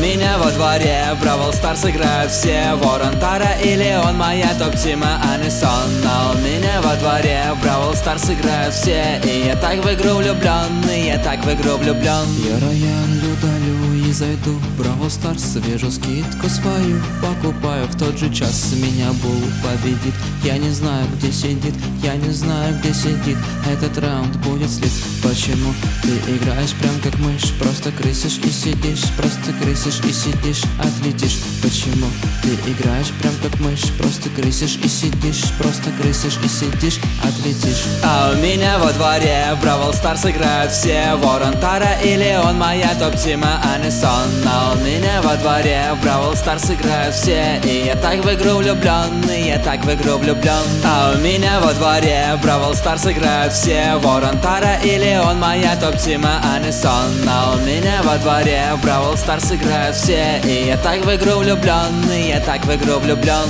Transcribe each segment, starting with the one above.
меня во дворе в Бравл Старс играют все. Ворон, Тара и Леон, моя топ-тима, а не сон. А у меня во дворе в Бравл Старс играют все. И я так в игру влюблен, и я так в игру влюблен. Я рояль удалю и зайду в Бравл Старс. Вижу скидку свою, покупаю в тот же час. Меня Бул победит, я не знаю, где сидит. Я не знаю, где сидит. Этот раунд будет слит. Почему ты играешь прям как мышь? Просто крысишь и сидишь, просто крысишь и сидишь, отлетишь. Почему ты играешь прям как мышь? Просто крысишь и сидишь, просто крысишь и сидишь, отлетишь. А у меня во дворе в Бравл Старс играют все. Ворон, Тара и Леон, моя топ-тима, а не сон. А у меня во дворе в Бравл Старс играют все. И я так в игру влюблен, и я так в игру влюблен. А у меня во дворе в Бравл Старс играют все. Ворон, Тара и Леон, моя топ-тима, а не сон. А у меня во дворе в Бравл Старс играют все. И я так в игру влюблен, и я так в игру влюблен.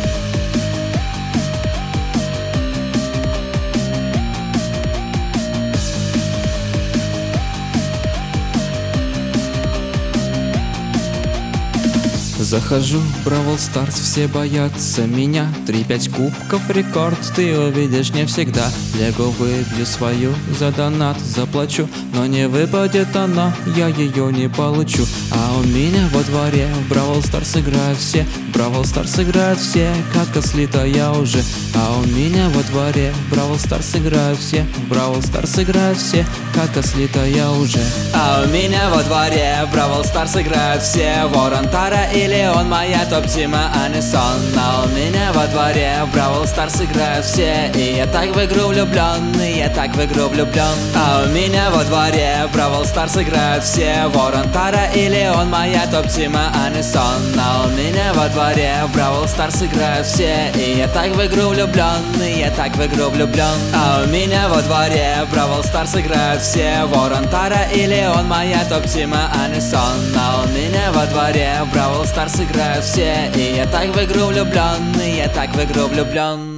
Захожу в Бравл Старс, все боятся меня. 3-5 кубков рекорд, ты увидишь не всегда. Лего выбью свою, за донат заплачу, но не выпадет она, я ее не получу. А у меня во дворе в Бравл Старс играют все. В Бравл Старс играют все, как слита я уже. А у меня во дворе в Бравл Старс играют все. В Бравл Старс играют все, как слита я уже. А у меня во дворе в Бравл Старс играют все. Ворон, Тара и Леон, моя топ-тима, а не сон. А у меня во дворе в Бравл Старс играют все. И я так в игру влюблен, и я так в игру влюблен. А у меня во дворе в Бравл Старс играют все. Ворон, Тара и Леон, моя топ-тима, а не сон. А у меня во дворе в Бравл Старс играют все. И я так в игру влюблен, и я так в игру влюблен. А у меня во дворе в Бравл Старс играют все. Ворон, Тара и Леон, моя топ-тима, а не сон. А у меня во дворе в Бравл Старс играют все. И я так в игру влюблен, и я так в игру влюблен.